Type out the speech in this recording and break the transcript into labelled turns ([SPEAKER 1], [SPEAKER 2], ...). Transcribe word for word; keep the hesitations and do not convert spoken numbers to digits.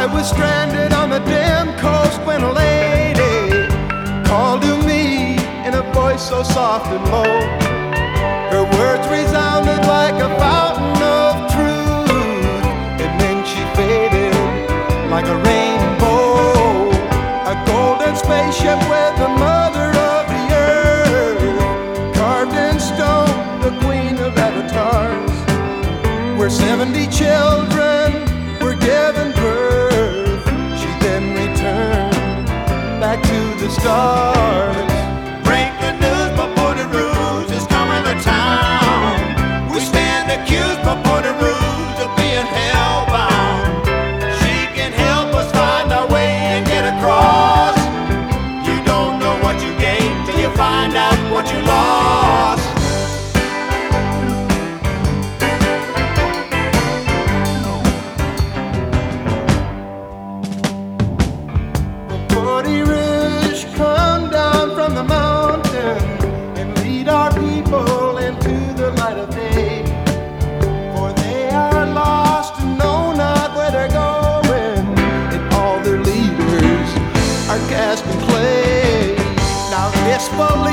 [SPEAKER 1] I was stranded on the dim coast when a lady called to me in a voice so soft and low. Her words resounded like a fountain of truth, and then she faded like a rainbow. A golden spaceship with the mother of the earth, carved in stone, the queen of avatars, where seventy children were given birth. She then returned back to the stars.
[SPEAKER 2] Break the news, before the ruse is coming to town. We stand accused before the ruse of being hellbound. She can help us find our way and get across. You don't know what you gained till you find out what you lost.
[SPEAKER 1] Forty Rouge, come down from the mountain and lead our people into the light of day. For they are lost and know not where they're going, and all their leaders are cast in clay. Now this belief